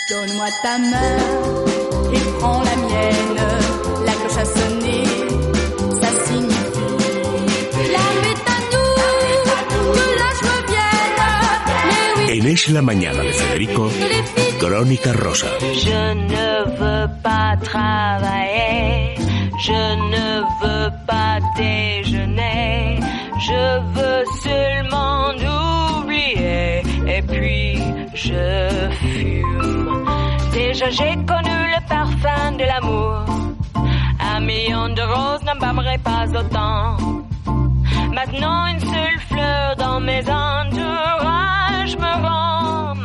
Donne-moi ta main et prends la mienne. La cloche a sonné, ça signifie la métano, que la joie vienne. En Es la mañana de Federico, Crónica Rosa. Je ne veux pas travailler, je ne veux pas déjeuner, je veux seulement oublier et puis je fume. Déjà j'ai connu le parfum de l'amour, 1 million de roses n'embaumerait pas autant. Maintenant une seule fleur dans mes entourages me rend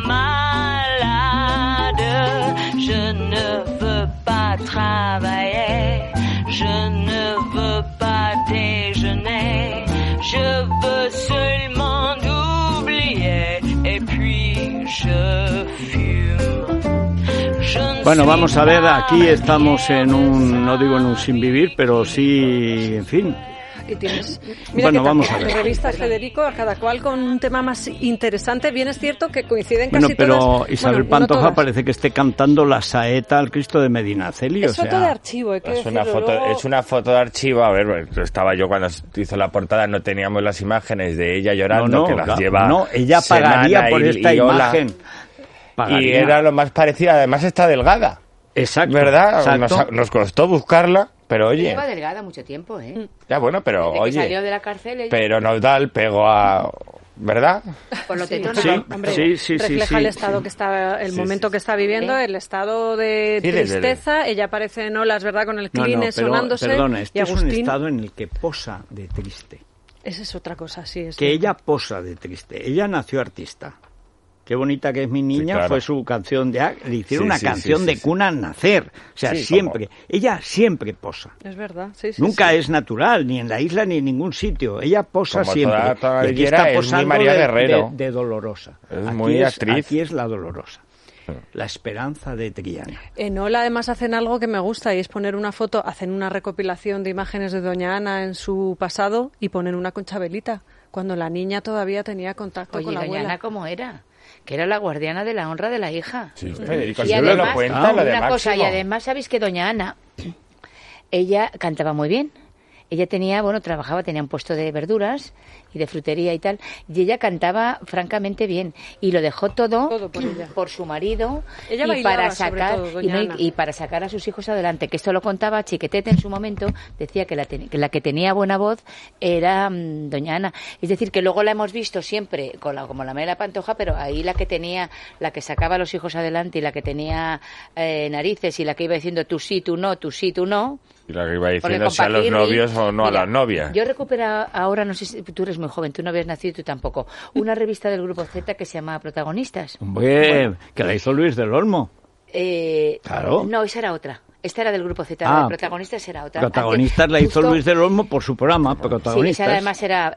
malade. Je ne veux pas travailler, je ne veux pas déjeuner, je veux seulement oublier et puis je fume. Bueno, vamos a ver, aquí estamos en un, no digo en un sin vivir, pero sí, en fin. Y tienes, mira, bueno, vamos a ver. Revistas, Federico, a cada cual con un tema más interesante. Bien es cierto que coinciden casi pero todas. Pero Isabel Pantoja no parece que esté cantando la saeta al Cristo de Medinaceli. Es foto de archivo, hay que decirlo. Es una foto de archivo. A ver, estaba yo cuando hizo la portada, no teníamos las imágenes de ella llorando, que las lleva. No, ella pagaría por esta imagen. Pagaría. Y era lo más parecido, además está delgada. Exacto. ¿Verdad? Exacto. Nos costó buscarla. Pero oye, lleva delgada mucho tiempo, ¿eh? Ya bueno, pero desde oye, que salió de la cárcel, ella... pero nos da el pego a, ¿verdad? Por lo sí, tanto, sí, hombre, sí, refleja el estado que está, el momento que está viviendo, el estado de tristeza. Ella parece en olas, ¿verdad? Con el Kleenex sonándose. Perdona, este y es un estado en el que posa de triste. Esa es otra cosa, sí. Es que cierto. Ella posa de triste. Ella nació artista. Qué bonita que es mi niña, sí, claro. Fue su canción de... Le hicieron una canción de cuna al nacer. O sea, siempre. Como... Ella siempre posa. Es verdad, sí. Nunca es natural, ni en la isla ni en ningún sitio. Ella posa como siempre. Toda y aquí está posando María Guerrero. De Dolorosa. Es aquí muy actriz. Aquí es la Dolorosa. La esperanza de Triana. En Ola además hacen algo que me gusta y es poner una foto, hacen una recopilación de imágenes de Doña Ana en su pasado y ponen una con Chabelita, cuando la niña todavía tenía contacto con la abuela. Doña Ana, ¿cómo era? Que era la guardiana de la honra de la hija. Sí, Federico, y además, lo cuenta, lo de una cosa, Máximo. Y además sabéis que Doña Ana, ella cantaba muy bien. Ella tenía, trabajaba, tenía un puesto de verduras y de frutería y tal, y ella cantaba francamente bien y lo dejó todo por su marido ella y para sacar y para sacar a sus hijos adelante, que esto lo contaba Chiquetete en su momento, decía que la que tenía buena voz era Doña Ana, es decir, que luego la hemos visto siempre como la Mela Pantoja, pero ahí la que sacaba a los hijos adelante y la que tenía narices y la que iba diciendo tú sí, tú no, tú sí, tú no. Y la que iba diciendo si a los novios o no. Mira, a las novias. Yo recupero ahora, no sé si tú eres muy joven, tú no habías nacido y tú tampoco, una revista del Grupo Z que se llama Protagonistas. Hombre, que la hizo Luis del Olmo. Claro. No, esa era otra. Esta era del Grupo Z, la de Protagonistas era otra. Protagonistas la hizo Luis del Olmo por su programa, Protagonistas. Sí, esa además era,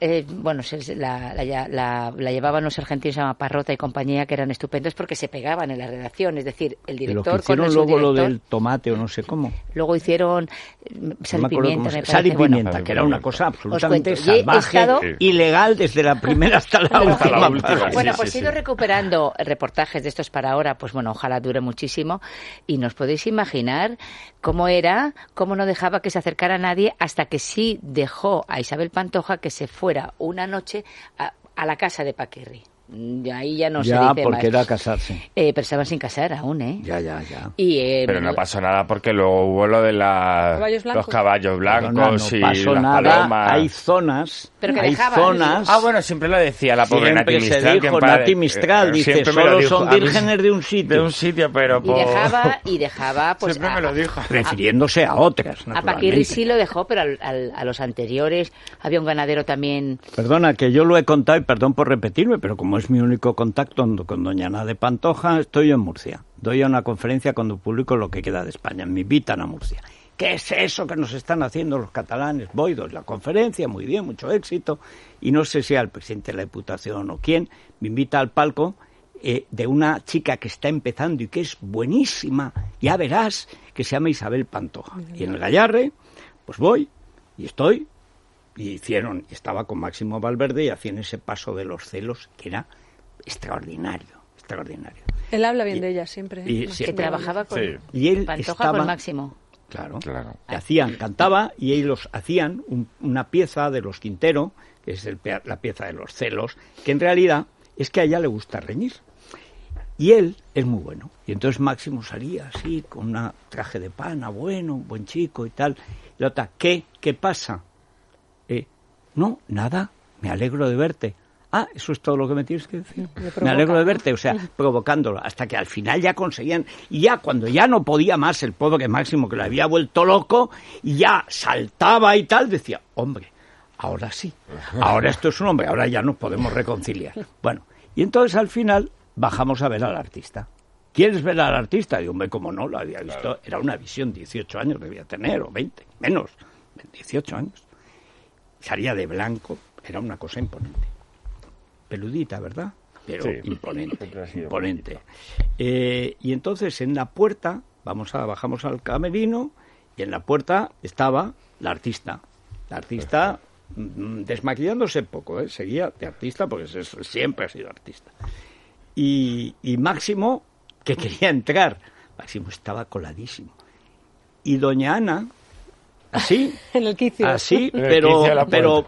la llevaban los argentinos, se llama Parrota y compañía, que eran estupendos porque se pegaban en la redacción, es decir, el director con el subdirector. Hicieron luego lo del tomate o no sé cómo. Luego hicieron Sal y Pimienta, me parece. Sal y Pimienta, que era una cosa absolutamente salvaje, ilegal desde la primera hasta la última. Bueno, pues he ido recuperando reportajes de estos para ahora, pues bueno, ojalá dure muchísimo, y nos podéis imaginar cómo era, cómo no dejaba que se acercara a nadie, hasta que sí dejó a Isabel Pantoja que se fuera una noche a la casa de Paquirri. Ahí ya no se dice más. Ya, porque era casarse. Pero estaban sin casar aún, ¿eh? Ya. Pero no pasó nada porque luego hubo lo de los caballos blancos y las palomas. Hay zonas. Pero que hay zonas. Bueno, siempre lo decía la pobre Nati Mistral. Se dijo, Nati Mistral dice, solo son vírgenes de un sitio. De un sitio, pero... Y dejaba pues... Siempre me lo dijo. Refiriéndose a otras, a Paquirri sí lo dejó, pero a los anteriores había un ganadero también... Perdona, que yo lo he contado y perdón por repetirme, pero como es mi único contacto con doña Ana de Pantoja, estoy en Murcia. Doy una conferencia cuando publico Lo que queda de España. Me invitan a Murcia. ¿Qué es eso que nos están haciendo los catalanes? Voy, doy la conferencia, muy bien, mucho éxito. Y no sé si al presidente de la Diputación o quién, me invita al palco de una chica que está empezando y que es buenísima, ya verás, que se llama Isabel Pantoja. Y en el Gallarre, pues voy y estoy. Y estaba con Máximo Valverde y hacían ese paso de los celos que era extraordinario. Él habla bien de ella siempre. Y que trabajaba con y él Pantoja estaba, con Máximo. Claro. Cantaba y ellos hacían una pieza de los Quintero, que es la pieza de los celos, que en realidad es que a ella le gusta reñir. Y él es muy bueno. Y entonces Máximo salía así, con un traje de pana, bueno, un buen chico y tal. Y la otra, ¿qué pasa? No, nada, me alegro de verte. Ah, eso es todo lo que me tienes que decir. Me alegro de verte, o sea, provocándolo, hasta que al final ya conseguían, y ya cuando ya no podía más el pobre Máximo, que lo había vuelto loco, y ya saltaba y tal, decía, hombre, ahora sí, ahora esto es un hombre, ahora ya nos podemos reconciliar. Bueno, y entonces al final bajamos a ver al artista. ¿Quieres ver al artista? Y hombre, como no, lo había visto, era una visión, 18 años debía tener, o 20, menos, 18 años. Salía de blanco, era una cosa imponente. Peludita, ¿verdad? Pero sí, imponente. Y entonces en la puerta, bajamos al camerino, y en la puerta estaba la artista. La artista desmaquillándose poco, seguía de artista porque siempre ha sido artista. Y Máximo, que quería entrar, Máximo estaba coladísimo. Y doña Ana, así, en el quicio. Así, pero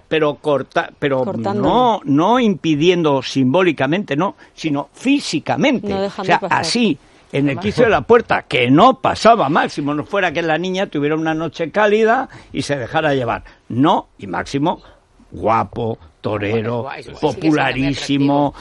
no impidiendo simbólicamente, no, sino físicamente. No, o sea, así, en el quicio de la puerta, que no pasaba Máximo, no fuera que la niña tuviera una noche cálida y se dejara llevar. No, y Máximo, guapo, torero, popularísimo,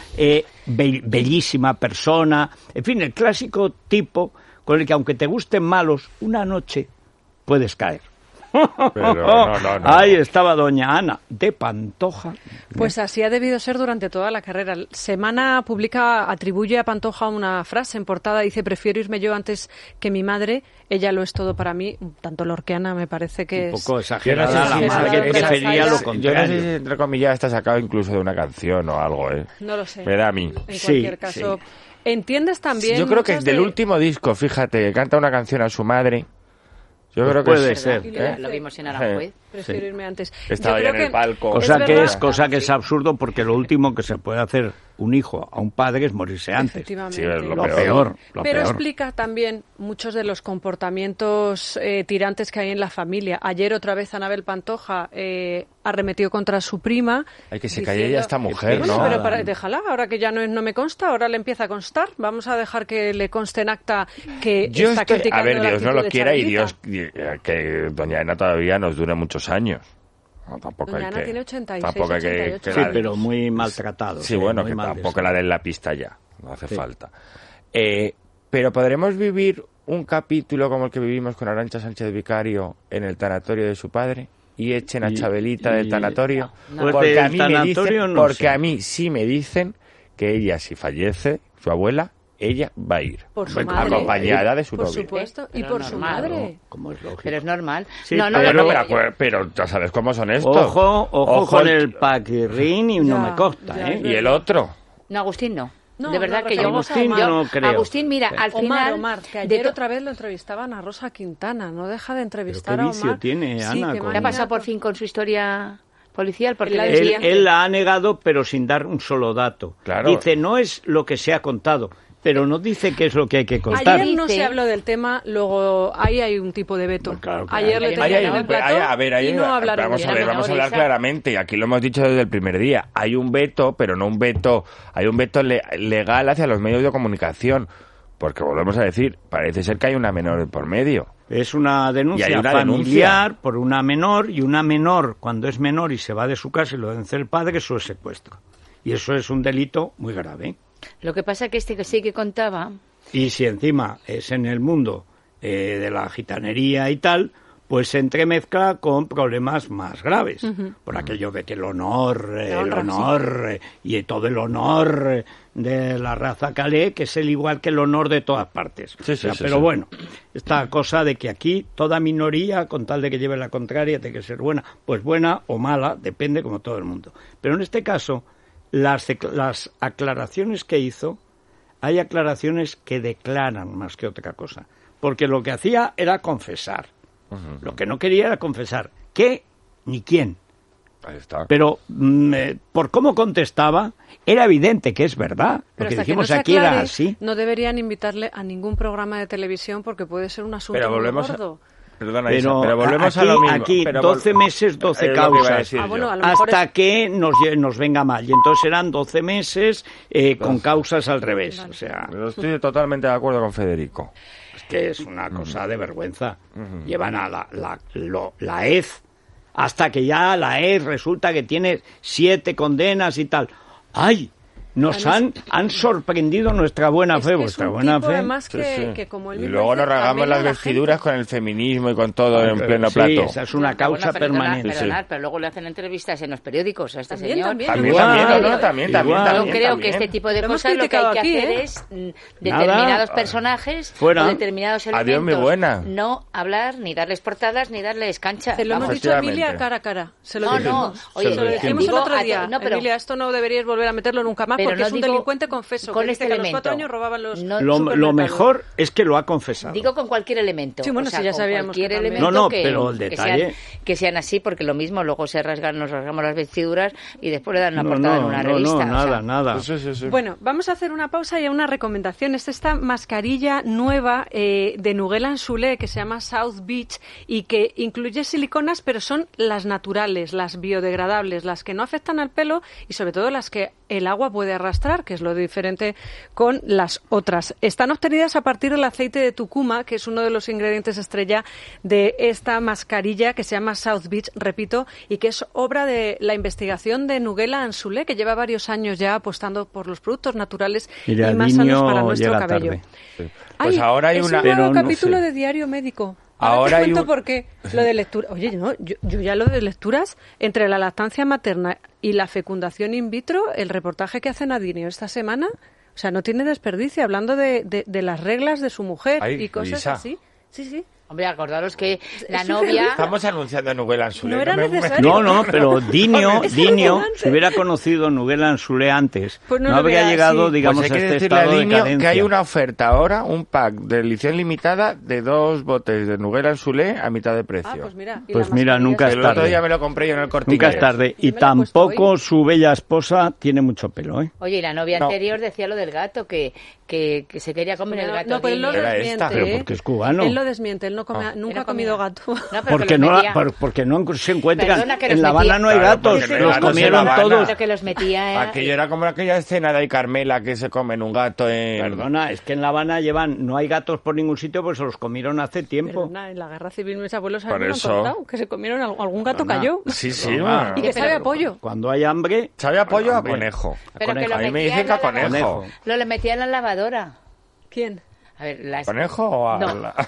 bellísima persona, en fin, el clásico tipo con el que aunque te gusten malos, una noche puedes caer. Pero no. Ahí estaba doña Ana de Pantoja. Pues así ha debido ser durante toda la carrera. Semana atribuye a Pantoja una frase en portada, dice: prefiero irme yo antes que mi madre, ella lo es todo para mí. Tanto lorquiana me parece que es... Un poco exagerada, la madre prefería lo contrario. Yo no sé si entre comillas está sacado incluso de una canción o algo, No lo sé. Me da a mí. En cualquier caso, ¿entiendes también? Yo creo que es del último disco, fíjate, que canta una canción a su madre. Yo creo que puede ser. Lo vimos en Aranjuez. Prefiero irme antes. Estaba ya en el palco. Cosa que es absurdo, porque lo último que se puede hacer un hijo a un padre es morirse antes. Efectivamente. Sí, es lo peor. Pero explica también muchos de los comportamientos tirantes que hay en la familia. Ayer otra vez Anabel Pantoja arremetió contra su prima. Hay que se calle ya esta mujer, bueno, ¿no? Pero déjala, ahora que ya no me consta, ahora le empieza a constar. Vamos a dejar que le conste en acta que está criticando. A ver, Dios no lo quiera y Dios que doña Ana todavía nos dure muchos años. No, tampoco doña Ana tiene 86, tampoco 88. Sí, pero muy maltratado. Sí, bueno, que tampoco la den la pista ya. No hace falta. Pero podremos vivir un capítulo como el que vivimos con Arantxa Sánchez Vicario en el tanatorio de su padre y echen a Chabelita del tanatorio. No. Porque a mí a mí sí me dicen que ella, si fallece, su abuela, ella va a ir. Por su madre. Acompañada de su novio. Por supuesto, y por su madre. Como es lógico. Pero es normal. Sí, pero ya sabes cómo son estos. Ojo con el paquirrín y no me consta, ¿eh? ¿Y el otro? No, Agustín no. No, de verdad que Agustín yo no creo. Agustín, mira, al final... Omar, que ayer otra vez lo entrevistaban a Rosa Quintana. No deja de entrevistar ¿Pero a qué Omar. vicio tiene Ana? ¿Qué ha pasado por fin con su historia policial? Porque él la ha negado, pero sin dar un solo dato. Claro. Dice, no es lo que se ha contado, pero no dice qué es lo que hay que contar. Ayer no se habló del tema, luego ahí hay un tipo de veto. Pues claro. Ayer le tenían en el plató y no hablaron. Vamos a hablar claramente, y aquí lo hemos dicho desde el primer día. Hay un veto, pero no un veto, hay un veto legal hacia los medios de comunicación, porque volvemos a decir, parece ser que hay una menor por medio. Es una denuncia familiar por una menor, y una menor, cuando es menor y se va de su casa y lo denuncia el padre, eso es secuestro. Y eso es un delito muy grave. Lo que pasa es que que sí que contaba... Y si encima es en el mundo de la gitanería y tal, pues se entremezcla con problemas más graves. Por aquello de que el honor y todo el honor de la raza calé, que es el igual que el honor de todas partes. Pero bueno, esta cosa de que aquí toda minoría, con tal de que lleve la contraria, tiene que ser buena. Pues buena o mala, depende, como todo el mundo. Pero en este caso... Las aclaraciones que hizo, hay aclaraciones que declaran más que otra cosa. Porque lo que hacía era confesar. Lo que no quería era confesar. ¿Qué? Ni quién. Ahí está. Pero por cómo contestaba, era evidente que es verdad. Pero Lo que hasta dijimos que no se aquí aclare, era así. no deberían invitarle a ningún programa de televisión porque puede ser un asunto Pero muy volvemos gordo. Perdona, Isa, pero volvemos aquí, a lo mismo. Aquí pero 12 meses, 12 es lo que iba a causas. decir yo. Bueno, a lo mejor Hasta que nos venga mal. Y entonces eran 12 meses con causas al revés. O sea, Yo estoy totalmente de acuerdo con Federico. es que es una cosa de vergüenza. Llevan a la EZ, hasta que ya la EZ resulta que tiene 7 condenas y tal. ¡Ay! Nos han sorprendido nuestra buena fe, vuestra buena fe. Además que como él Y mismo luego dice, nos regamos también las a la vestiduras gente. con el feminismo y con todo en pleno Sí, plato. esa es una causa permanente. Perdonad, pero luego le hacen entrevistas en los periódicos a este También, señor. también. También, Igual. también, Igual. no, también. Yo creo también. que este tipo de Lo hemos cosas lo que hay que criticado hacer aquí, es determinados Nada. personajes Fuera. o determinados elementos. Adiós, mi buena. No hablar, ni darles portadas, ni darles cancha. Se lo hemos Vamos. dicho a Efectivamente. Emilia cara a cara. Se lo No, dijimos. no. Oye, Se lo dijimos el digo, otro día. no, pero- Emilia, esto no deberíais volver a meterlo nunca más Pero porque no es un digo delincuente confeso. con que este dice que a los elemento. 4 años robaban los No, Lo supermercados. mejor es que lo ha confesado. Digo con cualquier elemento. Sí, bueno, o sea, sí, ya con sabíamos cualquier que también. elemento No, que, pero el que detalle- que sean así, porque lo mismo luego nos rasgamos las vestiduras y después le dan una portada en una revista. No, o sea, nada. Sí. Bueno, vamos a hacer una pausa y una recomendación. Es esta mascarilla nueva de Nugel Anzulé que se llama South Beach y que incluye siliconas, pero son las naturales, las biodegradables, las que no afectan al pelo y sobre todo las que el agua puede arrastrar, que es lo diferente con las otras. Están obtenidas a partir del aceite de tucuma, que es uno de los ingredientes estrella de esta mascarilla que se llama South Beach, repito, y que es obra de la investigación de Nugel Anzulé, que lleva varios años ya apostando por los productos naturales Mira, y más el niño sanos para nuestro llega cabello. tarde. Sí. Pues ahora hay es una... un nuevo Pero no capítulo sé. de Diario Médico. Ahora Ahora te hay cuento un- por qué. Lo de lectura. Oye, no, yo ya lo de lecturas, entre la lactancia materna y la fecundación in vitro, el reportaje que hace Nadine esta semana, o sea, no tiene desperdicio, hablando de las reglas de su mujer Ay, y cosas Luisa. así. Sí. Hombre, acordaros que la Es novia... Estamos anunciando a Nugel Anzulé. No era necesario. No, pero Dinio, Es impresionante. si hubiera conocido Nugel Anzulé antes, Pues no no lo habría hubiera, llegado, sí. digamos, Pues hay que a este decirle a estado de Dinio decadencia. que hay una oferta ahora, un pack de edición limitada de 2 botes de Nugel Anzulé a mitad de precio. Ah, pues mira. y Pues la mira, mascarilla nunca es- El es otro tarde. día me lo compré yo en el Corte Nunca Inglés. es tarde. Y Yo me lo he puesto tampoco hoy. su bella esposa tiene mucho pelo, ¿eh? Oye, y la novia No. anterior decía lo del gato, que se quería comer el gato. No, pero él lo Dinio. Era desmiente. esta. Pero porque es cubano. Él lo desmiente, él no come, nunca Era ha comido comida. gato. No, pero Porque que los no, metía- porque no se encuentran. Perdona, que En los La Habana metía- no hay Claro, gatos, porque no hay los gatos en comieron La Habana. todos. Pero que los metía... Aquello era como aquella escena de Carmela que se comen un gato en... Perdona, es que en La Habana no hay gatos por ningún sitio, pues se los comieron hace tiempo. Perdona, en la guerra civil mis abuelos Por habían eso. contado que se comieron algún gato Perdona. cayó. Sí, Broma. bueno. Y que sabe a pollo. Cuando hay hambre. ¿Sabe a pollo o a Hombre. conejo? Pero que lo A mí me metía dicen en que a la conejo. Conejo. Lo le metía en la lavadora. ¿Quién? A ver, las... ¿Conejo o a No.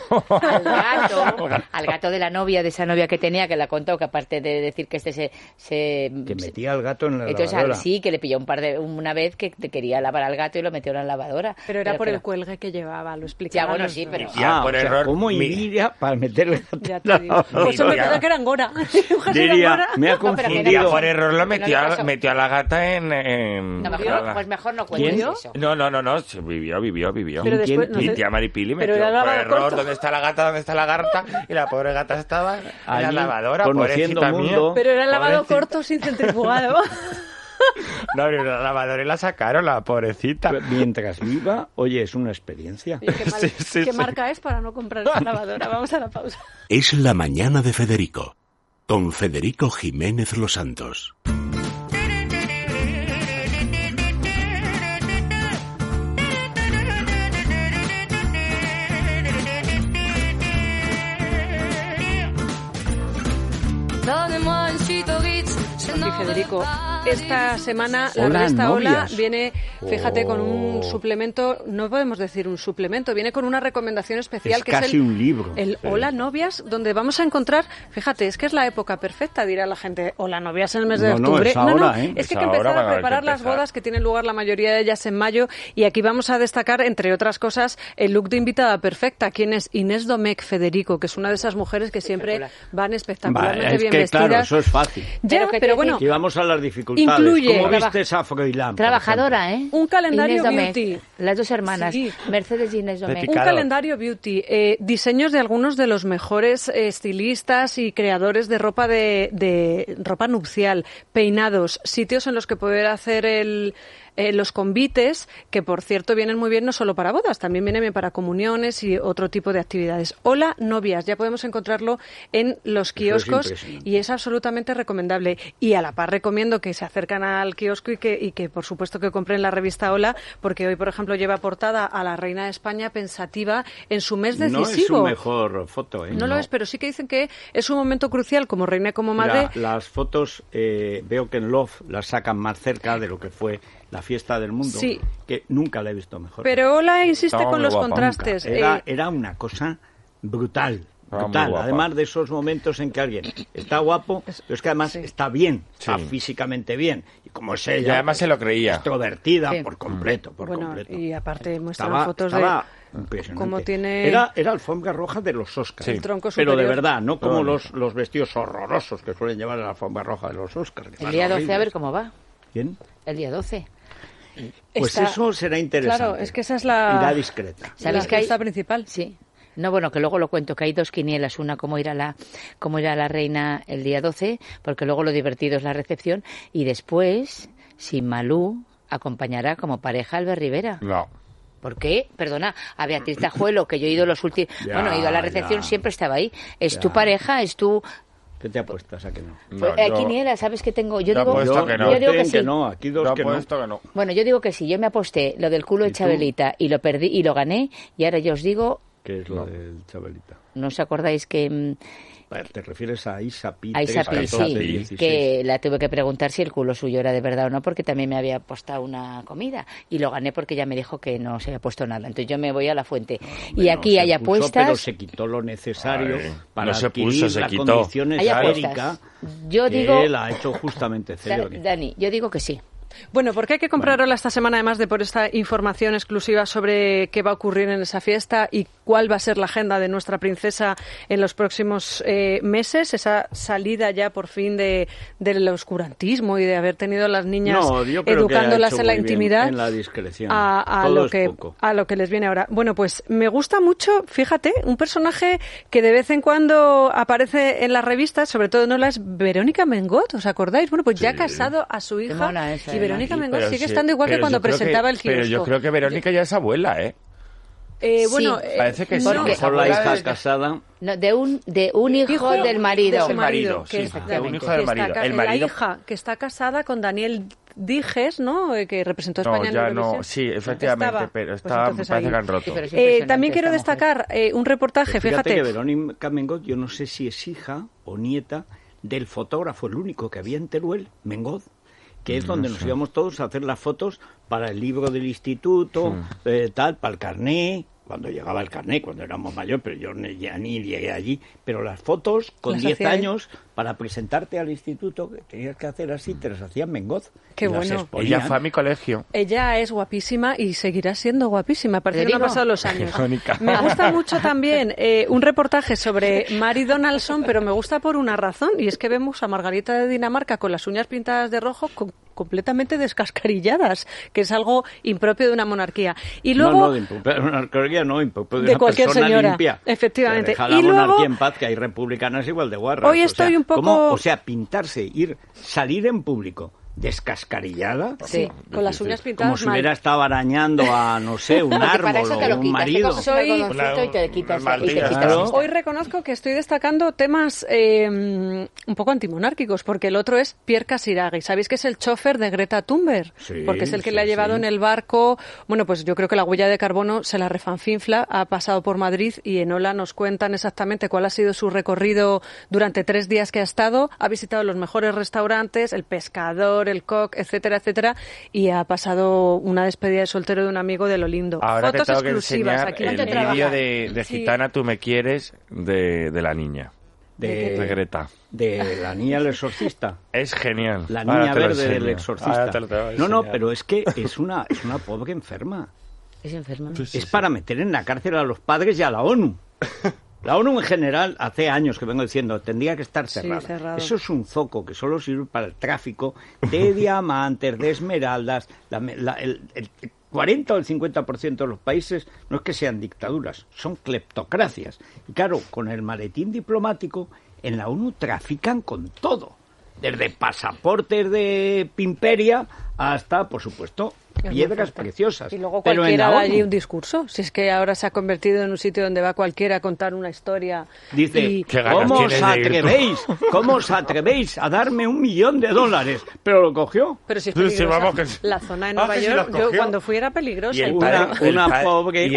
la... al gato de la novia, de esa novia que tenía, que la contó, que aparte de decir que se Que metía al gato en la entonces lavadora. sí, que le pilló una vez que te quería lavar al gato y lo metió en la lavadora. Pero era por que el lo- cuelgue que llevaba, lo explicaba. Ya, bueno, los sí, dos. pero... Ya, por o sea, error, ¿cómo mi- iría para meter el gato Ya en te la digo. Pues eso me Diría- pensaba que era Angora. Dibujas en Diría, Angora. me ha No, pero que Un no día pasó. por error lo No metió, le pasó. metió a la gata en... No, pues mejor no cuentes ¿Quién? eso. No, sí, vivió. Pero después, ¿Quién? Mi no sé, tía Maripili pero metió era por lavado error corto. dónde está la gata, y la pobre gata estaba en la Allí, lavadora, conociendo pobrecita mía. mundo. Pero era lavado Pobrecita. corto sin centrifugado. No, abrió la lavadora y la sacaron, la pobrecita. Mientras viva, oye, es una experiencia. Oye, ¿qué, Sí, qué sí. marca es para no comprar esa lavadora? Vamos a la pausa. Es la mañana de Federico, con Federico Jiménez Los Santos. Y Federico, esta semana la Hola, revista Hola novias. viene, fíjate, con un suplemento, no podemos decir un suplemento, viene con una recomendación especial Es que casi es un libro. el Hola Novias, donde vamos a encontrar, fíjate, es que es la época perfecta, dirá la gente, Hola Novias en el mes de No, no, octubre. es ahora, ¿eh? Es que Es hay que ahora empezar a cuando hay que preparar las empezar. bodas que tienen lugar la mayoría de ellas en mayo y aquí vamos a destacar, entre otras cosas, el look de invitada perfecta, quien es Inés Domecq, Federico, que es una de esas mujeres que siempre van espectacularmente Vale, es bien que vestidas. claro, eso es fácil. Ya, Pero que pero tiene Bueno, y vamos a las dificultades. incluye- ¿Cómo viste esa Froilán? Trabajadora, ¿eh? Un calendario Inés Domecq, beauty. las dos hermanas, Sí. Mercedes y Inés Domecq. Betty Un Carol. calendario beauty, diseños de algunos de los mejores estilistas y creadores de ropa nupcial, peinados, sitios en los que poder hacer los convites, que por cierto vienen muy bien no solo para bodas, también vienen bien para comuniones y otro tipo de actividades. Hola novias, ya podemos encontrarlo en los kioscos impresionante. y es absolutamente recomendable. Y a la par recomiendo que se acercan al kiosco y que por supuesto que compren la revista Hola, porque hoy por ejemplo lleva portada a la reina de España pensativa en su mes decisivo. No es su mejor foto, ¿eh? No lo es, pero sí que dicen que es un momento crucial como reina y como madre. Mira, las fotos veo que en Love las sacan más cerca de lo que fue la fiesta del mundo, Sí. que nunca la he visto mejor. Pero Hola insiste Estaba con muy los guapa, contrastes. Era una cosa brutal. Estaba muy Brutal. guapa. Además de esos momentos en que alguien está guapo, pero es que además Sí. está bien, está Sí. físicamente bien. Y como es Y ella, además se lo creía. extrovertida Sí. por completo, por Bueno, completo. y aparte muestran Estaba fotos impresionante. cómo tiene- Era alfombra roja de los Oscars. El tronco Pero de superior. verdad, no como Bueno. los vestidos horrorosos que suelen llevar en la alfombra roja de los Oscars. que El van día 12, a horribles. ver cómo va. ¿Quién? El día 12. Pues Está- eso será interesante. Claro, es que esa es la... Irá discreta. ¿Sabéis la que hay- fiesta principal. Sí. No, bueno, que luego lo cuento, que hay dos quinielas, una cómo irá la reina el día 12, porque luego lo divertido es la recepción, y después, si Malú acompañará como pareja a Albert Rivera. No. ¿Por qué? Perdona, a Beatriz Tajuelo, que yo he ido los últimos... Ya, Bueno, he ido a la recepción, ya. siempre estaba ahí. Es Ya. tu pareja, es tu... ¿Qué te apuestas a que no? No, yo- quiniela, ¿sabes qué tengo? Yo Yo digo... apuesto que no. Yo digo que creen sí. no, aquí dos Yo que no. apuesto que no. Bueno, yo digo que sí. Yo me aposté lo del culo ¿Y de tú? Chabelita y lo perdí y lo gané. Y ahora yo os digo, ¿Qué es lo del Chabelita? ¿no os acordáis que... A ver, ¿te refieres a Isa Pi? A Isa Pi, 13, 14, sí, 16? que la tuve que preguntar si el culo suyo era de verdad o no, porque también me había apostado una comida y lo gané porque ella me dijo que no se había puesto nada. Entonces yo me voy a la fuente. Hombre, y aquí no hay se puso, apuestas. pero se quitó lo necesario Ay, para no se adquirir puso, se la quitó. condición Hay esférica apuestas. Yo que digo, la ha hecho justamente Cedric. Dani, yo digo que sí. Bueno, porque hay que comprar Hola esta semana, además de por esta información exclusiva sobre qué va a ocurrir en esa fiesta y cuál va a ser la agenda de nuestra princesa en los próximos meses, esa salida ya por fin del oscurantismo y de haber tenido a las niñas No, yo creo que ha educándolas hecho en la muy bien, intimidad en la discreción. a Todo lo es que poco. a lo que les viene ahora. Bueno, pues me gusta mucho, fíjate, un personaje que de vez en cuando aparece en las revistas, sobre todo no es Verónica Mengot, ¿os acordáis? Bueno, pues ya ha casado a su hija mona esa, y Verónica Sí, Mengot pero sigue sí, estando igual que pero cuando yo creo presentaba el kiosco. Pero yo creo que Verónica ya es abuela, ¿eh? Bueno, Sí. Parece que sí. no, A lo mejor la Abuela hija de- casada. No, de un hijo del marido. de su Del marido, que sí, es- de un hijo que del está marido. ca- El marido- La hija que está casada con Daniel Dijes, ¿no? Que representó a No, España en ya Eurovisión. no, sí, efectivamente, Estaba. pero Pues está, me entonces parece ahí. que han roto. Sí, pero es impresionante También quiero esta mujer. destacar un reportaje, Fíjate fíjate. que Verónica Mengot, yo no sé si es hija o nieta del fotógrafo, el único que había en Teruel, Mengot, que es donde nos íbamos todos a hacer las fotos para el libro del instituto, tal, para el carné, cuando llegaba el carné, cuando éramos mayores, pero yo ya ni llegué allí. Pero las fotos con Las 10 hacía él. años, para presentarte al instituto, que tenías que hacer así, te las hacían Mengot. Qué y las bueno. exponían. Ella fue a mi colegio. Ella es guapísima y seguirá siendo guapísima. Parece ¿Te que no han digo? pasado los años. Verónica. Me gusta mucho también un reportaje sobre Mary Donaldson, pero me gusta por una razón, y es que vemos a Margarita de Dinamarca con las uñas pintadas de rojo completamente descascarilladas, que es algo impropio de una monarquía. Y luego... No, de una monarquía no, impropio de De una cualquier persona señora, limpia. efectivamente. Deja la Y luego- monarquía en paz, que hay republicanas igual de guarras. Hoy estoy un poco- O sea, pintarse, salir en público descascarillada. Sí, con las uñas pintadas Como si mal. hubiera estado arañando a, no sé, un Porque para árbol eso te o lo un quitas, marido. te coges un algodoncito y te quitas, Una y te maldita. quitas Claro. esta. Hoy reconozco que estoy destacando temas un poco antimonárquicos, porque el otro es Pierre Casiraghi. ¿Sabéis que es el chofer de Greta Thunberg? Sí, Porque es el que sí, le ha llevado sí. en el barco. Bueno, pues yo creo que la huella de carbono se la refanfinfla, ha pasado por Madrid y en Hola nos cuentan exactamente cuál ha sido su recorrido durante 3 días que ha estado. Ha visitado los mejores restaurantes, el Pescador, el Coq, etcétera, etcétera, y ha pasado una despedida de soltero de un amigo de lo lindo. Ahora Fotos te tengo que exclusivas enseñar aquí el donde vídeo trabaja. de Sí. Gitana, tú me quieres, de la niña, de Greta. de la niña del exorcista. Es genial. La Ahora niña te lo verde del enseño. exorcista. Ahora te lo tengo que No, enseñar. pero es que es una pobre enferma. Es enferma. Sí, Es para meter en la cárcel a los padres y a la ONU. La ONU en general, hace años que vengo diciendo, tendría que estar cerrada. Sí, cerrado. Eso es un zoco que solo sirve para el tráfico de diamantes, de esmeraldas. El 40 o el 50% de los países no es que sean dictaduras, son cleptocracias. Y claro, con el maletín diplomático, en la ONU trafican con todo. Desde pasaportes de pimperia hasta, por supuesto, piedras preciosas. Y luego Pero cualquiera en la da allí ONU, un discurso. Si es que ahora se ha convertido en un sitio donde va cualquiera a contar una historia. dice, y... Qué ganas ¿cómo os tienes de ir tú? atrevéis? ¿Cómo os atrevéis a darme $1.000.000? Pero lo cogió. Pero si es Sí, peligrosa. vamos, que- La zona de Ah, Nueva que sí York, la yo cogió. cuando fui era peligrosa. Y el Y padre, Una pobre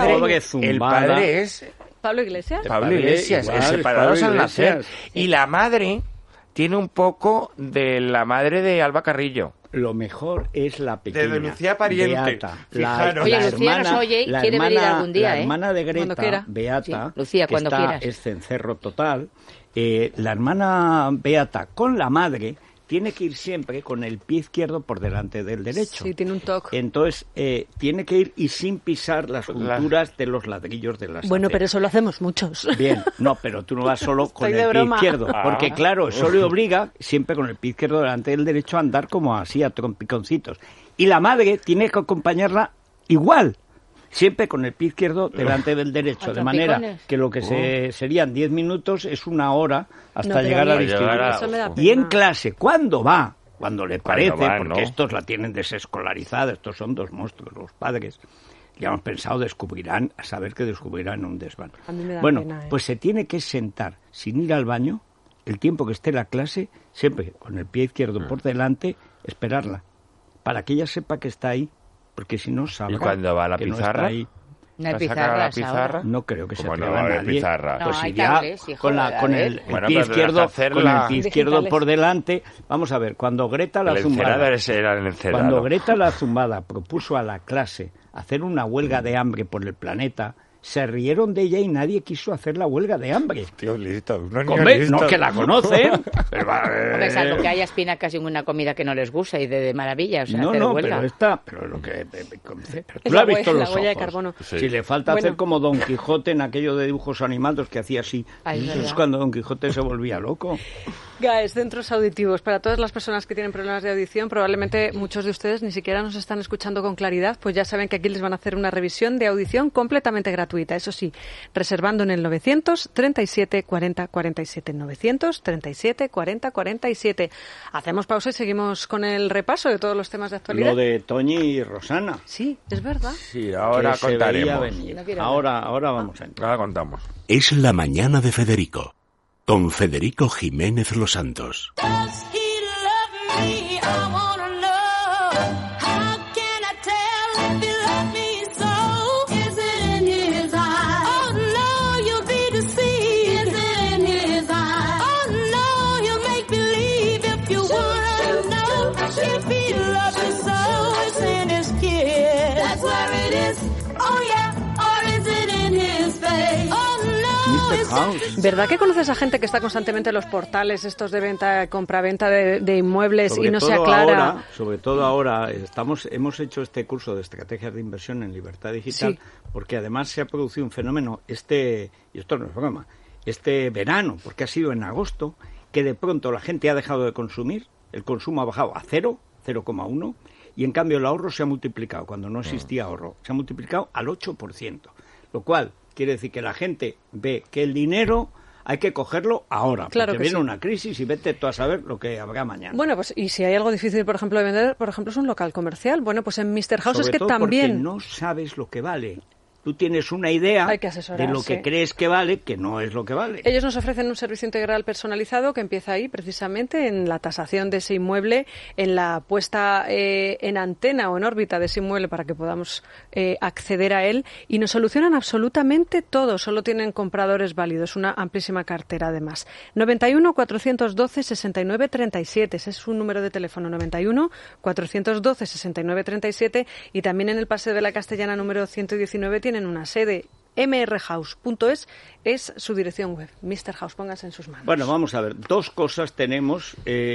el zumbada. padre es ¿Pablo Iglesias? Pablo padre, Iglesias, igual, separados Pablo al nacer. Iglesias. Y la madre tiene un poco de la madre de Alba Carrillo. Lo mejor es la pequeña. De Lucía Pariente, Beata. fijaros. Oye, Lucía nos oye y quiere venir algún día, la ¿eh? hermana de Cuando Greta, quiera. Beata, Sí, Lucía, que cuando está, quieras. es cencerro total, la hermana Beata con la madre tiene que ir siempre con el pie izquierdo por delante del derecho. Sí, tiene un toque. Entonces, tiene que ir y sin pisar las junturas de los ladrillos de las Bueno, aceras. pero eso lo hacemos muchos. Bien, no, pero tú no vas solo con Estoy de el pie broma. izquierdo, Ah. porque claro, eso le obliga siempre con el pie izquierdo delante del derecho a andar como así, a trompiconcitos. Y la madre tiene que acompañarla igual, siempre con el pie izquierdo delante del derecho, ¿A de manera trompicones? que lo que serían 10 minutos es 1 hora hasta No, pero llegar a al mí instituto. eso me da Y en pena. clase, ¿cuándo va? Cuando le parece, va, porque ¿no? estos la tienen desescolarizada, estos son 2 monstruos, los padres. Ya hemos pensado, descubrirán, a saber que descubrirán un desván. A mí me da Bueno, pena, ¿eh? pues se tiene que sentar sin ir al baño, el tiempo que esté la clase, siempre con el pie izquierdo por delante, esperarla, para que ella sepa que está ahí, porque si no sabe ¿Y cuando va a la que pizarra? no está ahí. No hay ¿Va a sacar a la pizarras pizarra? ahora. No creo que se ¿Cómo no atreva va a haber nadie. pizarra? No, Pues hay iría tablets, hijo, con, a con ver. el Bueno, pie pero izquierdo, tendrás que con el hacerla- pie izquierdo Digitales. por delante. Vamos a ver, cuando Greta la El encerado zumbada, era el encerado. cuando Greta la zumbada propuso a la clase hacer una huelga de hambre por el planeta, se rieron de ella y nadie quiso hacer la huelga de hambre. Tío, listo. Unos niños Hombre, listos. no que la conocen. Pero, Hombre, salvo que haya espinacas y una comida que no les gusta y de maravilla, o sea, no, hacer no, huelga. pero esta, pero lo que, pero tú Es la la has visto hue- los la huella de ojos. carbono. Sí. Si le falta Bueno. hacer como Don Quijote en aquello de dibujos animados que hacía así. Ah, es Eso es verdad. cuando Don Quijote se volvía loco. GAES, centros auditivos. Para todas las personas que tienen problemas de audición, probablemente muchos de ustedes ni siquiera nos están escuchando con claridad, pues ya saben que aquí les van a hacer una revisión de audición completamente gratuita. Eso sí, reservando en el 937 40 47. 937 40 47. Hacemos pausa y seguimos con el repaso de todos los temas de actualidad. Lo de Toñi y Rosana. Sí, es verdad. Sí, ahora que se veía contaremos. venir. No quiero Ahora vamos a entrar. Ahora contamos. Es la mañana de Federico, con Federico Jiménez Los Santos. Does he love me? I wanna know. How can I tell if he loves me so? Is it in his eyes? Oh no, you'll be deceived. Is it in his eyes? Oh no, he'll make believe if you wanna know. If he loves you so, it's in his kiss. That's where it is. Oh yeah, or is it in his face? Oh no, Mr. it's House. ¿Verdad que conoces a gente que está constantemente en los portales estos de venta, compraventa de inmuebles y no se aclara? Sobre todo ahora, hemos hecho este curso de estrategias de inversión en libertad digital, Sí. porque además se ha producido un fenómeno, y esto no es broma, este verano, porque ha sido en agosto, que de pronto la gente ha dejado de consumir, el consumo ha bajado a 0,1, y en cambio el ahorro se ha multiplicado, cuando no existía ahorro, se ha multiplicado al 8%, lo cual quiere decir que la gente ve que el dinero hay que cogerlo ahora, Claro porque que viene sí. una crisis y vete tú a saber lo que habrá mañana. Bueno, pues y si hay algo difícil, por ejemplo, de vender, por ejemplo, es un local comercial. Bueno, pues en Mr. House Sobre es que todo también... porque no sabes lo que vale. Tú tienes una idea Hay que de asesorarse. lo que crees que vale, que no es lo que vale. Ellos nos ofrecen un servicio integral personalizado que empieza ahí, precisamente, en la tasación de ese inmueble, en la puesta en antena o en órbita de ese inmueble para que podamos acceder a él, y nos solucionan absolutamente todo. Solo tienen compradores válidos, una amplísima cartera además. 91 412 69 37, ese es su número de teléfono, 91 412 69 37, y también en el Paseo de la Castellana número 119 tienen una sede. mrhouse.es es su dirección web. Mr. House, póngase en sus manos. Bueno, vamos a ver, 2 cosas tenemos,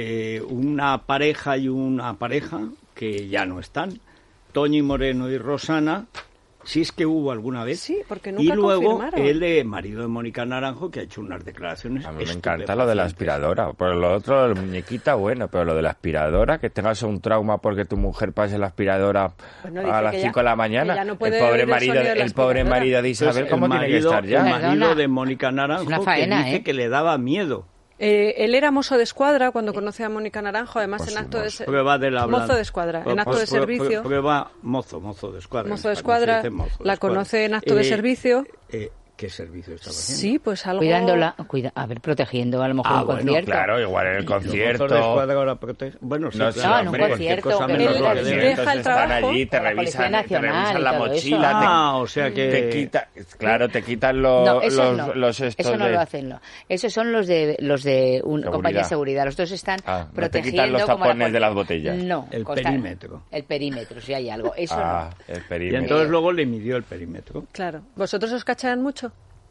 una pareja y una pareja que ya no están. Toñi Moreno y Rosana Si es que hubo alguna vez. Sí, porque nunca y luego confirmaron. el marido de Mónica Naranjo, que ha hecho unas declaraciones. A mí me encanta lo de la aspiradora. Por lo otro, la muñequita, bueno, pero lo de la aspiradora, que tengas un trauma porque tu mujer pase la aspiradora Bueno, dice a las que 5 de la mañana. que ya no puede el pobre oír el marido, sonido de la el pobre aspiradora. marido de Isabel, Entonces, ¿cómo tiene que estar ya? El marido Perdona. de Mónica Naranjo, Es una faena, que dice que le daba miedo. Él era mozo de escuadra cuando conoce a Mónica Naranjo, además Pues en acto de Prueba de la mozo de escuadra, en acto de servicio. Prueba mozo de escuadra. Mozo de En España se escuadra, dice mozo de la escuadra. conoce en acto de servicio. ¿Qué servicio estaba haciendo? Sí, pues algo... protegiendo a lo mejor un bueno, concierto. Claro, igual en el Los mozos concierto. de escuadra ahora protegen. Bueno, sí, No, claro, no, en un hombre, concierto, cualquier cosa que menos él lo que deja deben. el Están trabajo allí, te a la Policía revisan, Nacional y la todo eso. mochila. O sea que... Te quita, claro, te quitan No, eso no. los estos Eso no de... lo hacen, no. Esos son los de una compañía de seguridad. Los dos están No te protegiendo quitan los como tapones de las botellas. No. El perímetro. El perímetro, si hay algo. Eso El Y perímetro. entonces luego le midió el perímetro. Claro. ¿Vosotros os cacharán mucho?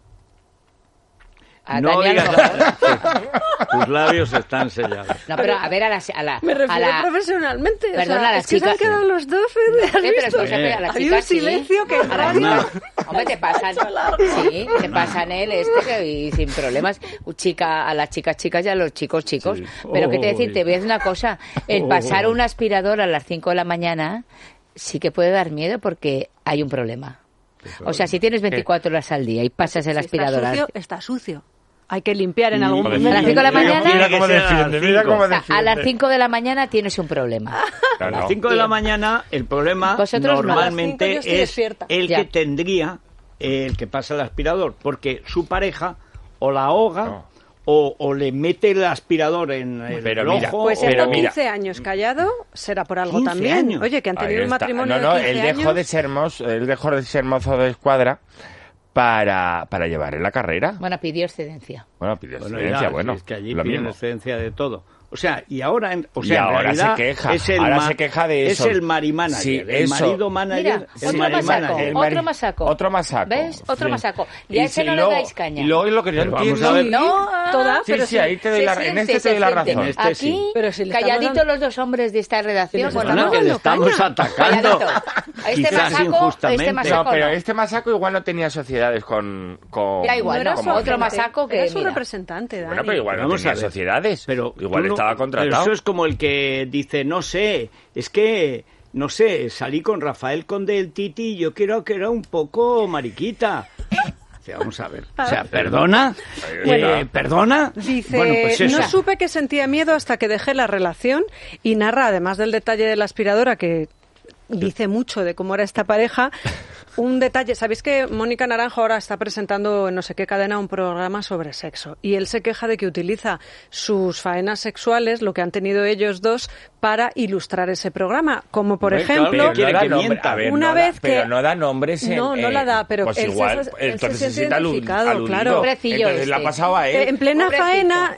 no. A No Dani, a lo digas mejor. nada. Tus labios están sellados. No, pero a ver, Me refiero profesionalmente. Perdona, o sea, a la es que chica. se han quedado los dos, Fede, ¿has Pero visto? escúchame, a la Hay chica un silencio sí. que A la radio... chica- Hombre, te pasan, sí, te pasan y sin problemas. A las chicas y a los chicos. Sí. Pero qué te decir, Uy. te voy a decir una cosa. El pasar Uy. un aspirador a las 5 de la mañana sí que puede dar miedo porque hay un problema. O sea, si tienes 24 horas al día y pasas el Si aspirador está sucio. Hay que limpiar en algún Joder, momento. A las 5 de la mañana... Mira cómo defiende, mira cómo a defiende. las 5 de la mañana tienes un problema. A las 5 de la mañana el problema Vosotros no. normalmente A las 5 yo estoy es despierta. el Ya. que tendría el que pasa el aspirador, porque su pareja o la ahoga No. o le mete el aspirador en el Pero ojo. mira, Pues Pero él con mira. 15 años callado será por algo 15 también. años. Oye, que han Ahí tenido un está. matrimonio No, de 15 él años. dejó de ser mozo de escuadra para llevar en la carrera. Bueno, pidió excedencia. Bueno, pidió Bueno, excedencia, ya, bueno, si es que allí lo piden mismo. excedencia de todo. O sea, y ahora, en Y ahora realidad se queja, es el ahora se queja de eso. Es el marimánager, Sí, el eso. marido manager, Mira, el otro marimanager. masaco, El otro masaco. Otro masaco. ¿Ves? Otro Sí. masaco. Y Y a ese si no luego- le dais caña. Y luego es lo que yo Pero vamos entiendo. a ver. No, toda, Sí, pero sí, ahí te doy Se la, siente, en este se te doy la siente. razón. En este Aquí, sí. Pero si le estamos calladitos dando- los dos hombres de esta redacción. Sí, les Bueno, Perdona, estamos que le dando estamos caña. atacando. Calladito. Este Quizás masaco, injustamente. este masaco No, pero no. este masaco igual no tenía sociedades con Da igual, No era no, su como otro agente, masaco que, era su mira. representante, Dani. Bueno, pero igual no Vamos tenía a ver. sociedades. Pero igual tú no- estaba pero contratado. eso es como el que dice, no sé, es que, no sé, salí con Rafael Conde el Titi y yo creo que era un poco mariquita. O sea, vamos a ver. O sea, perdona. ¿Perdona? Dice, Bueno, pues eso. no supe que sentía miedo hasta que dejé la relación y narra, además del detalle de la aspiradora, que dice mucho de cómo era esta pareja, un detalle. ¿Sabéis que Mónica Naranjo ahora está presentando en no sé qué cadena un programa sobre sexo? Y él se queja de que utiliza sus faenas sexuales, lo que han tenido ellos dos, para ilustrar ese programa. Como por Hombre, claro, ejemplo... ¿qué quiere no da que nombre- mienta? a ver, Una no vez da, pero que- no da nombres en, No la da, pero pues él se- igual, él se entonces siente se siente identificado, aludido. claro. Pobrecillo Entonces le ha este. pasado a él. En plena Pobrecito. faena,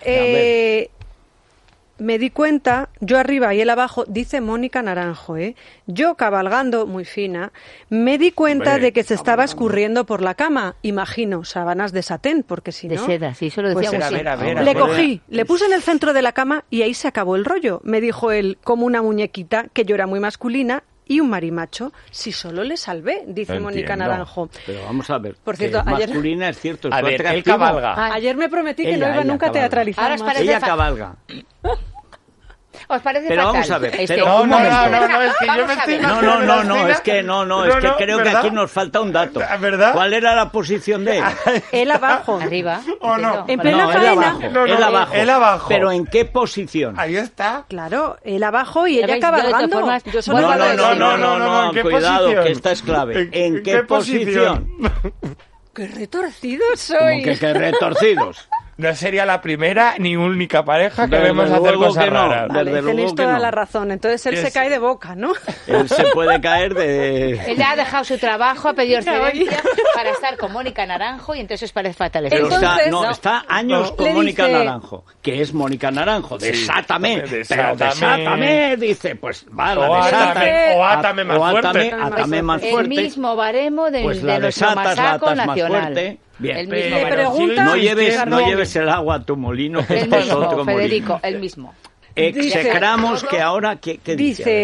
me di cuenta, yo arriba y él abajo, dice Mónica Naranjo, yo cabalgando, muy fina, me di cuenta Hombre, de que se estaba escurriendo por la cama, imagino, sábanas de satén, porque si De no... seda, sí, eso lo Pues decía a Agustín. ver, a ver, Le a ver. cogí, le puse en el centro de la cama y ahí se acabó el rollo. Me dijo él, como una muñequita, que yo era muy masculina y un marimacho. Si solo le salvé, dice Entiendo. Mónica Naranjo. Pero vamos a ver. Por que cierto, ayer- masculina es cierto. Es A ver, él atractivo. cabalga. Ayer me prometí que Ella, no iba ella nunca a cabalga. teatralizar Ahora os más. parece Ella fa- cabalga. ¿Os parece Pero fatal? vamos a ver, Este? pero No, un no, momento. no, es que yo Vamos me a estoy ver. No, es que es que creo ¿verdad? que aquí nos falta un dato. ¿Verdad? ¿Cuál era la posición de él? Él abajo. Arriba. ¿O no? En Bueno, plena No, él faena. abajo, No, él no, abajo. él abajo. Pero ¿en qué posición? Ahí está. Claro, él abajo y Ya ella veis, yo de todas cabalgando. formas- Yo solo Bueno, No, iba a no, decir- no, no, no, ¿en qué cuidado, posición? que esta es clave. ¿En qué posición? ¡Qué retorcido Como soy! que retorcidos. No sería la primera ni única pareja que Desde vemos hacer luego cosas que no. raras. Desde Vale, luego tenéis que toda no. la razón. Entonces él se Es- cae de boca, ¿no? Él se puede caer de... Él ha dejado su trabajo, ha pedido Mira, excedencia para estar con Mónica Naranjo y entonces os parece fatal esto. Pero Entonces, está años no. con Le Mónica dice- Naranjo, que es Mónica Naranjo, Sí, desátame, desátame. pero desátame, dice, pues vale, O desátame, átame más fuerte. átame más el fuerte, mismo baremo de, pues de la nuestro desatas, la masaco atas más nacional. fuerte, bien. El mismo Le baremo. pregunta- no Sí, lleves el agua a tu molino, que El este es mismo, otro Federico, molino. el mismo. Execramos que ahora, ¿qué dice? A ver. Dice,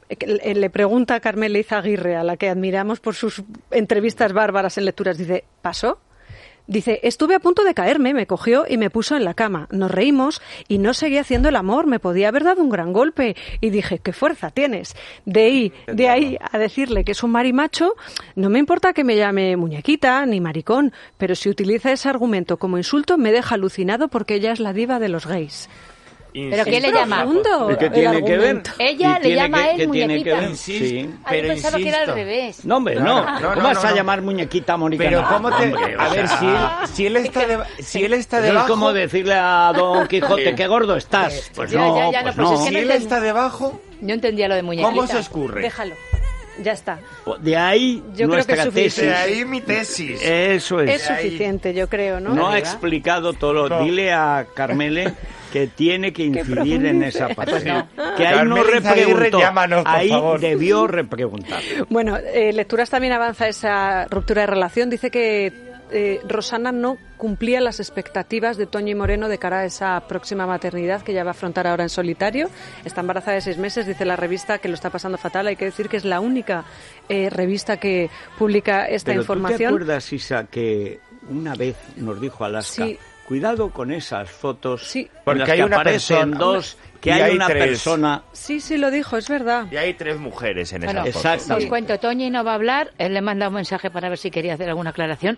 Le pregunta a Carmela Izaguirre, a la que admiramos por sus entrevistas bárbaras en lecturas, dice, ¿pasó? Dice, estuve a punto de caerme, me cogió y me puso en la cama. Nos reímos y no seguí haciendo el amor, me podía haber dado un gran golpe. Y dije, ¿qué fuerza tienes? De ahí a decirle que es un marimacho, no me importa que me llame muñequita ni maricón, pero si utiliza ese argumento como insulto me deja alucinado porque ella es la diva de los gays. ¿Pero qué le llama? ¿Y qué tiene que ver? Ella le llama a él muñequita. Sí, pero pensaba que era al revés. No, hombre, no. ¿Cómo vas a llamar muñequita a Mónica? Pero Naranjo? ¿cómo te...? Hombre, A ver, si él está debajo... Es como decirle a Don Quijote, qué gordo estás. Pues no, ya, pues pues no. es que Si él está debajo, Yo entendía lo de muñequita. ¿cómo se escurre? Déjalo. Ya está. De ahí Yo creo nuestra que es tesis. suficiente. De ahí mi tesis. Eso es. Es suficiente, yo creo, ¿no? No ha explicado todo. No. Dile a Carmele que tiene que incidir en esa parte. Pues no. Que ahí no Carmele Izaguirre, repreguntó. llámanos, por Ahí favor. debió repreguntar. Bueno, Lecturas también avanza esa ruptura de relación. Dice que Rosana no cumplía las expectativas de Toñi Moreno de cara a esa próxima maternidad que ya va a afrontar ahora en solitario. Está embarazada de 6 meses, dice la revista que lo está pasando fatal. Hay que decir que es la única revista que publica esta Pero información. ¿tú te acuerdas, Isa, que una vez nos dijo Alaska, Sí. cuidado con esas fotos Sí. Porque en las hay que una aparecen persona, dos, que y hay hay una 3. persona... Sí, lo dijo, es verdad. Y hay 3 mujeres en esa Bueno, foto. Exacto. Os cuento, Toñi no va a hablar, él le manda un mensaje para ver si quería hacer alguna aclaración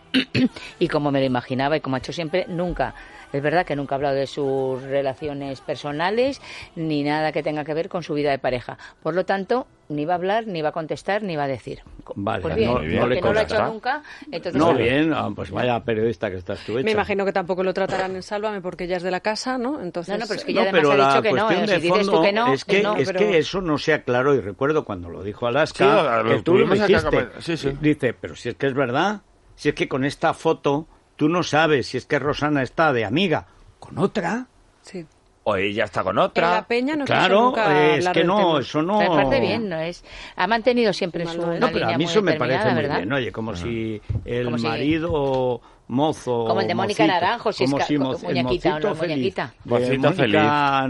y como me lo imaginaba y como ha hecho siempre, nunca, es verdad que nunca ha hablado de sus relaciones personales ni nada que tenga que ver con su vida de pareja. Por lo tanto, ni va a hablar, ni va a contestar, ni va a decir. Vale, Pues bien, no porque le no lo ha hecho consta. nunca, entonces... No, bueno, bien, pues vaya periodista que estás tú hecha. Me imagino que tampoco lo tratarán en Sálvame porque ella es de la casa, ¿no? Entonces, No, pero es que No, ya además pero ha la dicho que no, cuestión si de dices tú fondo que no, es que, no, es pero- que eso no se aclaró, y recuerdo cuando lo dijo Alaska, Sí, lo que tú lo tuvimos acá dijiste. como- sí. Dice, pero si es que es verdad, si es que con esta foto tú no sabes si es que Rosana está de amiga con otra. sí. O ella está con En otra. la Peña no quiso Claro, nunca es hablar que del no, tema. eso no... Me parece bien, ¿no? Ha mantenido siempre Mal su no es. una No, pero a línea mí muy eso me parece determinada, muy ¿verdad? bien, oye, como si el Como si- marido mozo... Como el de Mónica mocito, Naranjo, si es como que- si muñequita el o no mocito feliz, muñequita. de Mocito Mónica feliz.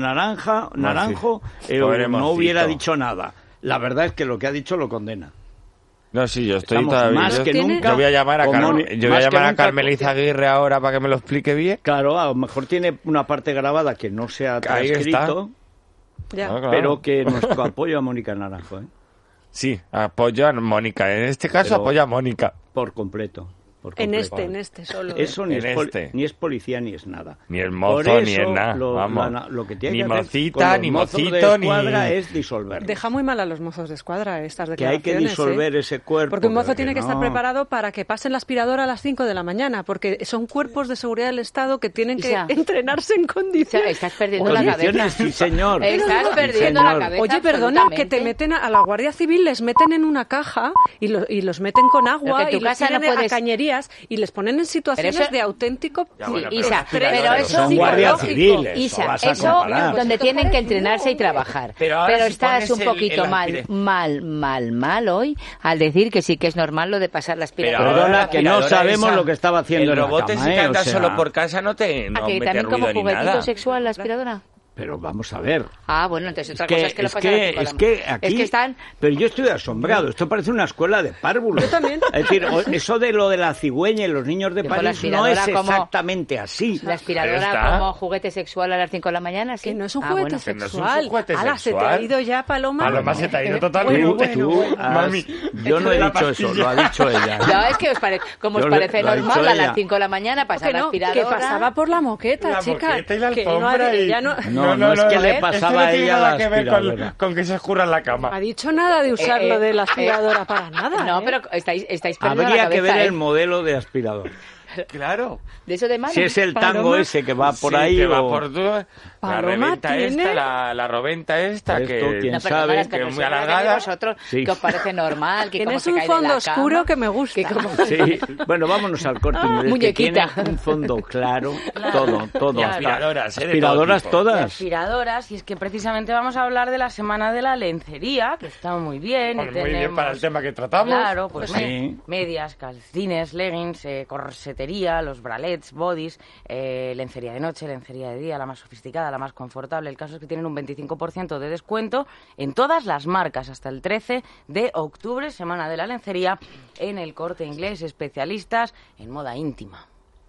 Naranjo Pobre no mocito. hubiera dicho nada. La verdad es que lo que ha dicho lo condena. No, sí, yo estoy Estamos todavía... más yo, que nunca... yo voy a llamar a, como- yo voy más a que llamar a nunca- Carmela Izaguirre ahora para que me lo explique bien. Claro, a lo mejor tiene una parte grabada que no se ha Ahí está. transcrito, Ya. No, claro. pero que nuestro apoyo a Mónica Naranjo, Sí, apoyo a Mónica. En este caso Pero- apoyo a Mónica. por completo. por En completo. este solo. Eso ni En es, este. ni es policía ni es nada. Ni el Por mozo, ni eso, el nada. Lo, Vamos. lo que tiene Ni que hacer mocita, con los ni mozos mocito, de ni... escuadra es disolver. Deja muy mal a los mozos de escuadra estas Que hay que declaraciones. disolver ese cuerpo. Porque un mozo pero tiene que estar no. preparado para que pasen la aspiradora a las 5 de la mañana, porque son cuerpos de seguridad del Estado que tienen que Isa. entrenarse en O sea, condiciones. estás perdiendo la Condiciones, cabeza. sí, señor. Estás Sí, perdiendo la señor. cabeza. Oye, perdona, que te absolutamente. meten a la Guardia Civil, les meten en una caja y los meten con Pero agua que en tu y los casa no tienen a puedes- cañerías y les ponen en situaciones Pero eso- de auténtico... Ya, bueno, Sí, Isa, pero pero eso son guardias psicológico. civiles. Isa, vas a eso comparar. donde tienen que entrenarse y trabajar. Pero ahora si estás pones un el poquito mal hoy al decir que sí que es normal lo de pasar la aspiradora. Pero Perdona, ahora que no aspiradora sabemos esa, lo que estaba haciendo el en la robot cama, ese que anda o sea, solo por casa no ¿A mete que también como ruido ni juguetito nada. sexual la aspiradora? Pero vamos a ver. Ah, bueno, entonces otra cosa es que lo pasan a es que aquí, Es que están... pero yo estoy asombrado. Esto parece una escuela de párvulos. Yo también. Es decir, eso de lo de la cigüeña y los niños de Yo con la París no es aspiradora como- exactamente así. La Ahí aspiradora está. como juguete sexual a las 5 de la mañana, ¿sí? Que no es un Ah, juguete bueno. Que no es un sexual. juguete Ala, se te ha sexual. ido ya, Paloma. Paloma se te ha ido totalmente. Tú has- yo no he La dicho eso, pastilla. lo ha dicho ella. No, es que como os Yo parece lo ha dicho normal a ella. las 5 de la mañana pasar Que la no, aspiradora. que pasaba por la moqueta, La chica. moqueta y la que no alfombra y- ella no, No, es que le Esto pasaba a tiene ella nada la que ver aspiradora. con que se escurra en la cama. ha dicho nada de usar lo de la aspiradora para nada. No, ¿eh? pero estáis perdiendo la Habría cabeza, que ver ¿eh? el modelo de aspirador. Claro. De eso de mano. Si es el tango Paloma. ese que va por Sí, ahí que va o... por la Paloma reventa tiene- esta, la roventa esta, Esto, que... quién No, pero sabe, las que es muy personas alargada. de vosotros, Sí. que os parece normal, que Tienes como se un cae de fondo la oscuro cama, que me gusta. que como- Sí, bueno, vámonos al Corte Inglés, que Muñequita. tiene un fondo claro, todo. Y hasta- aspiradoras, de todo aspiradoras tipo. todas. Aspiradoras, y es que precisamente vamos a hablar de la Semana de la Lencería, que está muy bien. Y Pues muy bien tenemos- para el tema que tratamos. Claro, pues Sí. medias, calcines, leggings, juguetería, los bralets, bodys, lencería de noche, lencería de día, la más sofisticada, la más confortable. El caso es que tienen un 25% de descuento en todas las marcas hasta el 13 de octubre, Semana de la Lencería, en el Corte Inglés, especialistas en moda íntima.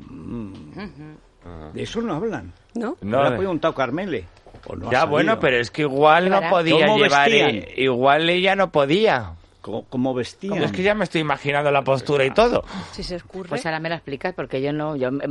De eso no hablan. ¿No? No, le ha preguntado Carmele. Ya, bueno, pero es que igual no podía llevar... Igual ella no podía. ¿Cómo vestían? Es que ya me estoy imaginando la postura y todo. Si se escurre. Pues ahora me la explicas, porque yo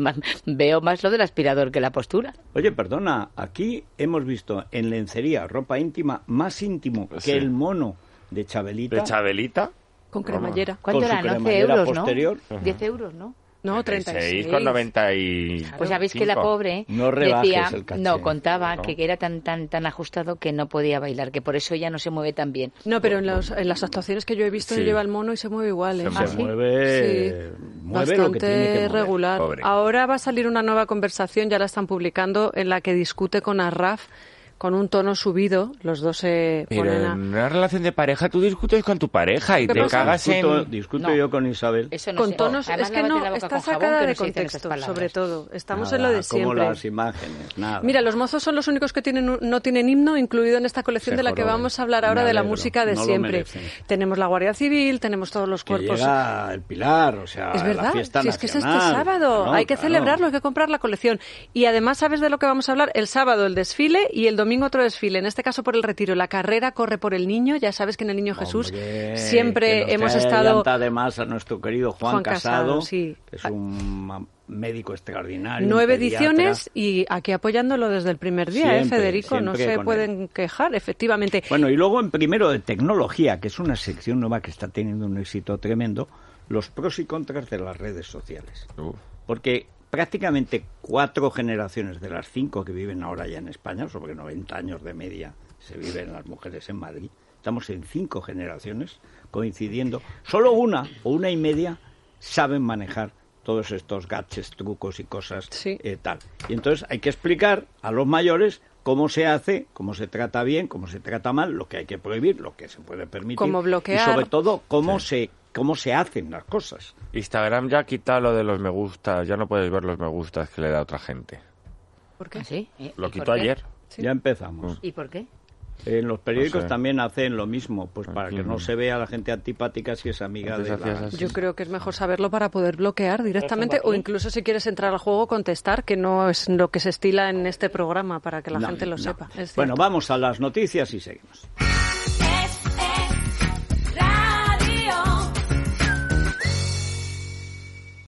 veo más lo del aspirador que la postura. Oye, perdona, aquí hemos visto en lencería, ropa íntima, más íntimo Sí. que el mono de Chabelita. ¿De Chabelita? Con cremallera. ¿Cuánto Con su eran? 11 cremallera euros, posterior. ¿no? 10 euros, ¿no? No, 36. 6,90 y... Pues sabéis que la pobre No rebajes decía, el caché. contaba No. que era tan ajustado que no podía bailar, que por eso ella no se mueve tan bien. No, pero en las actuaciones que yo he visto Sí. lleva el mono y se mueve igual. Se ¿eh? mueve. Se mueve, mueve lo que tiene que Bastante mover. regular. Pobre. Ahora va a salir una nueva conversación, ya la están publicando, en la que discute con Arraf con un tono subido. Los dos se Pero ponen a... en una relación de pareja tú discutes con tu pareja y ¿Qué te pasa? cagas Discuto No. yo con Isabel. Eso no Con sé. tonos, Además, es que lávate no, la boca está con jabón, sacada que de no se dicen esas contexto, palabras. sobre todo. Estamos Nada, en lo de como siempre. las imágenes, nada. Mira, los mozos son los únicos que no tienen himno incluido en esta colección Se de la que joroben. vamos a hablar ahora Me de la alegro. música de No lo siempre. merecen. Tenemos la Guardia Civil, tenemos todos los Que cuerpos. llega el Pilar, o sea, Es la verdad, fiesta si es que es este nacional. sábado, No, hay que claro. celebrarlo, hay que comprar la colección. Y además, ¿sabes de lo que vamos a hablar? El sábado el desfile y el domingo otro desfile, en este caso por el Retiro. La carrera corre por el niño, ya sabes que en el Niño Jesús Hombre, que siempre nos hemos trae estado... adelanta además a nuestro querido Juan Casado, sí. que es un médico extraordinario. 9 un pediatra. ediciones y aquí apoyándolo desde el primer día, Siempre, Federico, no siempre se con pueden quejar, efectivamente. Bueno, y luego en primero de tecnología, que es una sección nueva que está teniendo un éxito tremendo, los pros y contras de las redes sociales. Uf. Porque prácticamente 4 generaciones de las 5 que viven ahora ya en España, sobre 90 años de media se viven las mujeres en Madrid, estamos en 5 generaciones coincidiendo. Solo una o una y media saben manejar todos estos gadgets, trucos y cosas Sí. tal. Y entonces hay que explicar a los mayores cómo se hace, cómo se trata bien, cómo se trata mal, lo que hay que prohibir, lo que se puede permitir. Cómo bloquear. Y sobre todo, cómo se hacen las cosas. Instagram ya ha quitado lo de los me gustas, ya no puedes ver los me gustas que le da a otra gente. ¿Por qué? ¿Ah, sí? Lo ¿Y quitó por qué? ayer. Sí. Ya empezamos. ¿Y por qué? En los periódicos No sé. también hacen lo mismo, pues para que no se vea a la gente antipática si es amiga Antes de hacías la... así. Yo creo que es mejor saberlo para poder bloquear directamente ejemplo, o aquí. incluso si quieres entrar al juego contestar, que no es lo que se estila en este programa para que la No, gente lo no. sepa. Es Bueno, cierto. vamos a las noticias y seguimos.